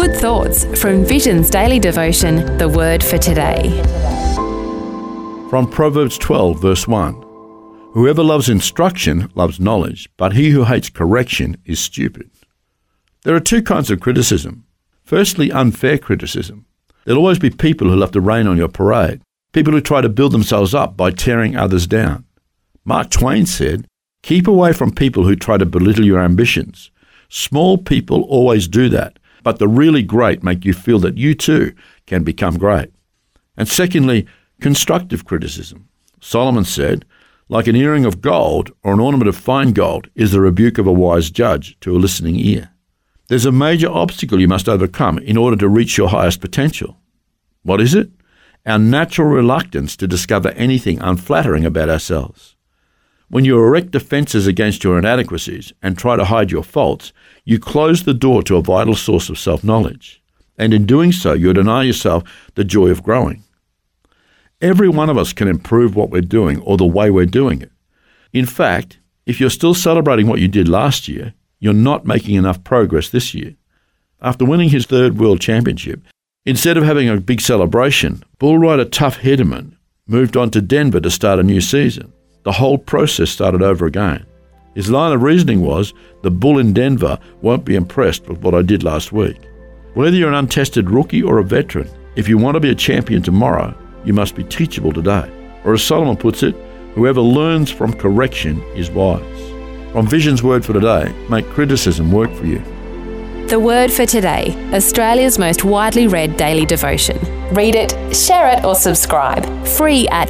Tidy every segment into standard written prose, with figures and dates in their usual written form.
Good thoughts from Vision's daily devotion, The Word for Today. From Proverbs 12, verse 1. Whoever loves instruction loves knowledge, but he who hates correction is stupid. There are two kinds of criticism. Firstly, unfair criticism. There'll always be people who love to rain on your parade, people who try to build themselves up by tearing others down. Mark Twain said, "Keep away from people who try to belittle your ambitions. Small people always do that, but the really great make you feel that you too can become great." And secondly, constructive criticism. Solomon said, "Like an earring of gold or an ornament of fine gold is the rebuke of a wise judge to a listening ear." There's a major obstacle you must overcome in order to reach your highest potential. What is it? Our natural reluctance to discover anything unflattering about ourselves. When you erect defenses against your inadequacies and try to hide your faults, you close the door to a vital source of self-knowledge. And in doing so, you deny yourself the joy of growing. Every one of us can improve what we're doing or the way we're doing it. In fact, if you're still celebrating what you did last year, you're not making enough progress this year. After winning his third World Championship, instead of having a big celebration, bull rider Tuff Hedeman moved on to Denver to start a new season. The whole process started over again. His line of reasoning was, the bull in Denver won't be impressed with what I did last week. Whether you're an untested rookie or a veteran, if you want to be a champion tomorrow, you must be teachable today. Or as Solomon puts it, whoever learns from correction is wise. From Vision's Word for Today, make criticism work for you. The Word for Today, Australia's most widely read daily devotion. Read it, share it or subscribe. Free at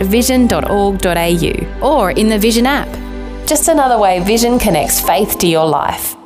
vision.org.au or in the Vision app. Just another way Vision connects faith to your life.